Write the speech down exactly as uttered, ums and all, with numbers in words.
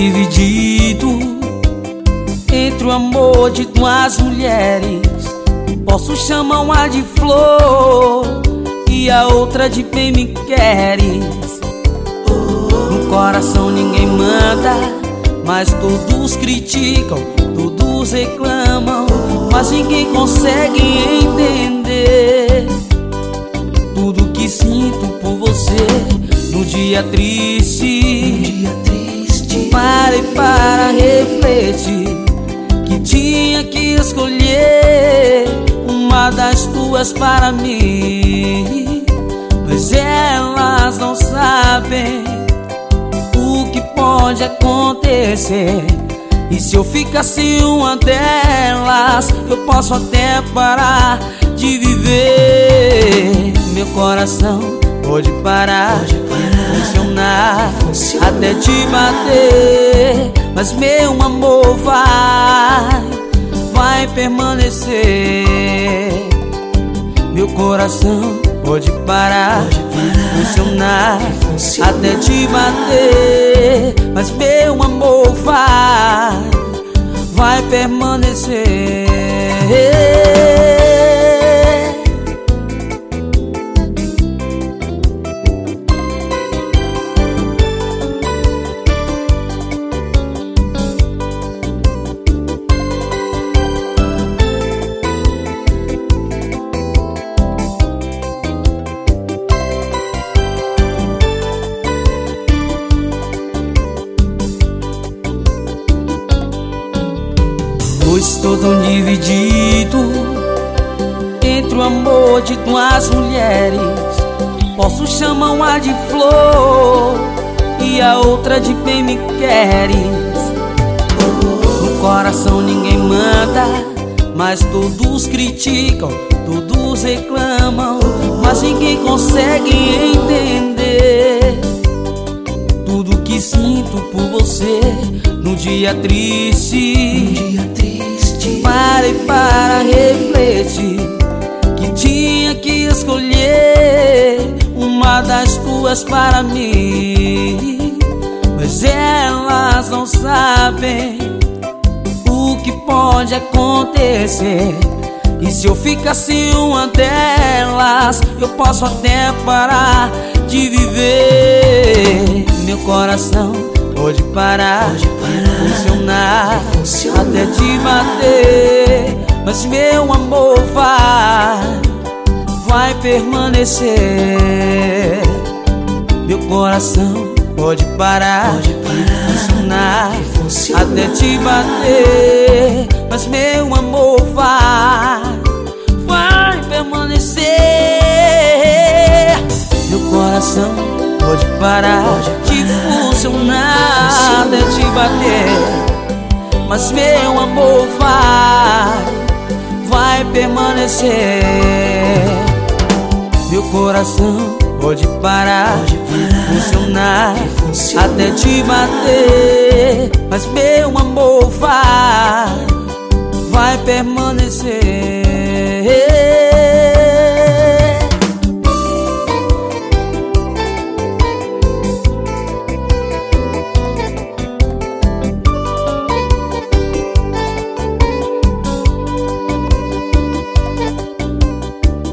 dividido entre o amor de duas mulheres. Posso chamar uma de flor e a outra de bem me queres. No coração ninguém manda, mas todos criticam, todos reclamam, mas ninguém consegue entender tudo que sinto por você. No dia triste, no dia triste, parei para refletir que tinha que escolher uma das duas para mim, mas elas não sabem o que pode acontecer. E se eu ficar sem uma delas, eu posso até parar de viver. Meu coração pode parar, pode parar funcionar, funcionar, até te bater, mas meu amor vai, vai permanecer. Meu coração pode parar, pode parar funcionar, funcionar, até te bater, mas meu amor vai, vai permanecer. Estou tão dividido entre o amor de duas mulheres. Posso chamar uma de flor e a outra de bem me queres. No coração ninguém manda, mas todos criticam, todos reclamam, mas ninguém consegue entender tudo que sinto por você. No dia triste, no dia triste, parei para refletir que tinha que escolher uma das duas para mim, mas elas não sabem o que pode acontecer. E se eu ficar sem uma delas, eu posso até parar de viver. Meu coração pode parar, pode parar funcionar, funcionar, até te bater, mas meu amor vai, vai permanecer. Meu coração pode parar, pode parar funcionar, funcionar, até te bater, mas meu amor vai, vai permanecer. Meu coração pode parar, pode de funcionar, até te bater, mas meu amor vai, vai permanecer. Meu coração pode parar, pode parar funcionar, funcionar, até te bater, mas meu